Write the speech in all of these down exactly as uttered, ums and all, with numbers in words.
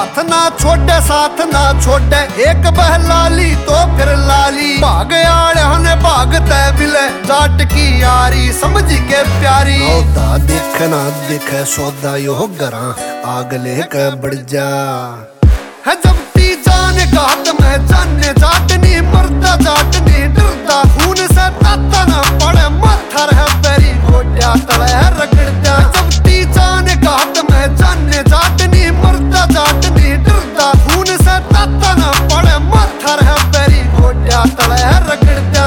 हाथ ना छोड़े साथ ना छोड़े, एक बह लाली तो फिर लाली। भाग आड़े ने भाग तय बिले, जाट की यारी समझ के प्यारी। सौदा देखना देखे सौदा यो गरा, आग लेके बढ़ जा है जब ती जाने घाट में जाने। जाट नहीं मरदा जाट नहीं डरदा, खून से ताता ना पड़े माथा रह बेरी गोड्या तले रगड़ जा। जब ती जाने घाट में जाने, जाट नहीं मरदा जाट नहीं डरदा, खून से ताता ना पड़े माथा रह बेरी गोड्या तले रगड़ जा।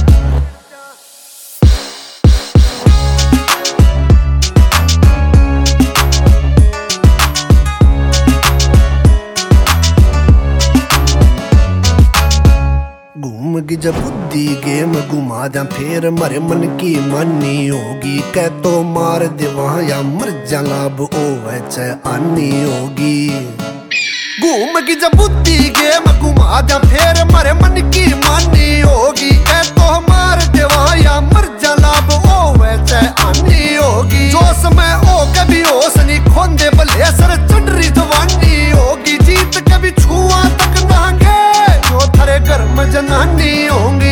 घूम की जब बुद्धि गेम घुमा जा, फिर मरे मन की मानी होगी। कह तो मार दे वहां या मर जा, लाभ ओवे चे आनी होगी। घूम की जब बुद्धि गेम घुमा जा, फिर मरे मन की मानी होगी। कह तो मार दे वहां या मर जा, लाभ ओवे चे आनी होगी। जोश में हो कभी होश नहीं खोंदे, भले सर चढ़री जवानी होगी। जीत कभी छुआ तक नांगे, जो थारे घर में जनानी होंगी।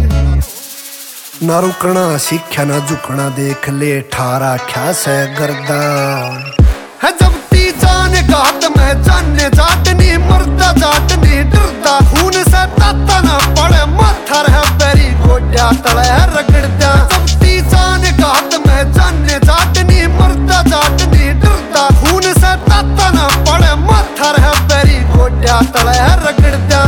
ना रुकना सीख्या ना झुकना, देख ले ठारा क्या से गर्दा है जब ती जाने घाट में जाने। जाट नहीं मरदा जाट नहीं डरदा, खून से ताता ना पड़े माथा रह बेरी गोड्या तले रगड़ जा। जब ती जाने घाट में जाने, जाट नहीं मरदा जाट नहीं डरदा, खून से ताता ना पड़े माथा रह बेरी गोड्या तले रगड़ जा।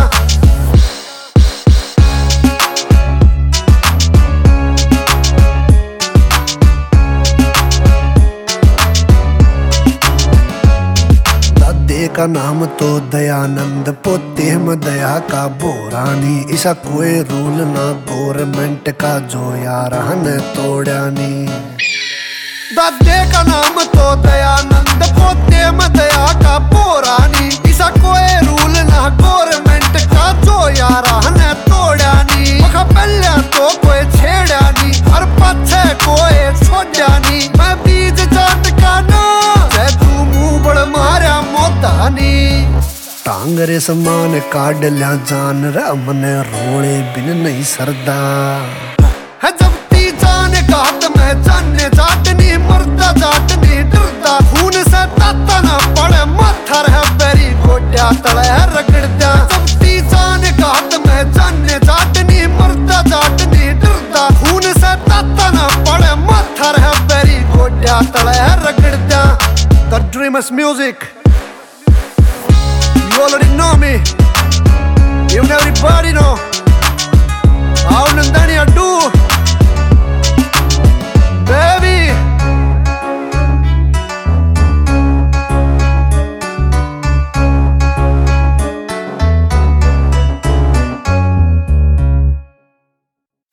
का नाम तो दयानंद, पोते में दया का बोरानी। ऐसा कोई रूल ना गवर्नमेंट का, जो यार हन तोड़ा नी। दादे का नाम तो दयानंद, पोते में दया का बोरानी। ऐसा कोई रूल ना गवर्नमेंट का, जो यार हन तोड़ा नी। मखा पहले तो कोई छेड़ा नी, हर पाछे कोई छोड़ा नी। मैं बीज जाट का ना, जय तू मुंह बड़ मारा मोदानी। टांगरे समान काट लिया जान रा, मने रोड़े बिन नहीं सरदा है जब ती जाने घाट में जाने। जाट नहीं मरदा जाट नहीं डरदा, खून से ताता ना पड़े माथा रह बेरी गोड्या तले रगड़ जा। जब ती जाने घाट में जाने, जाट नहीं मरदा जाट नहीं डरदा, खून से ताता ना पड़े माथा रह बेरी गोड्या तले रगड़ जा। The Dreamers music, you already know me, even everybody know.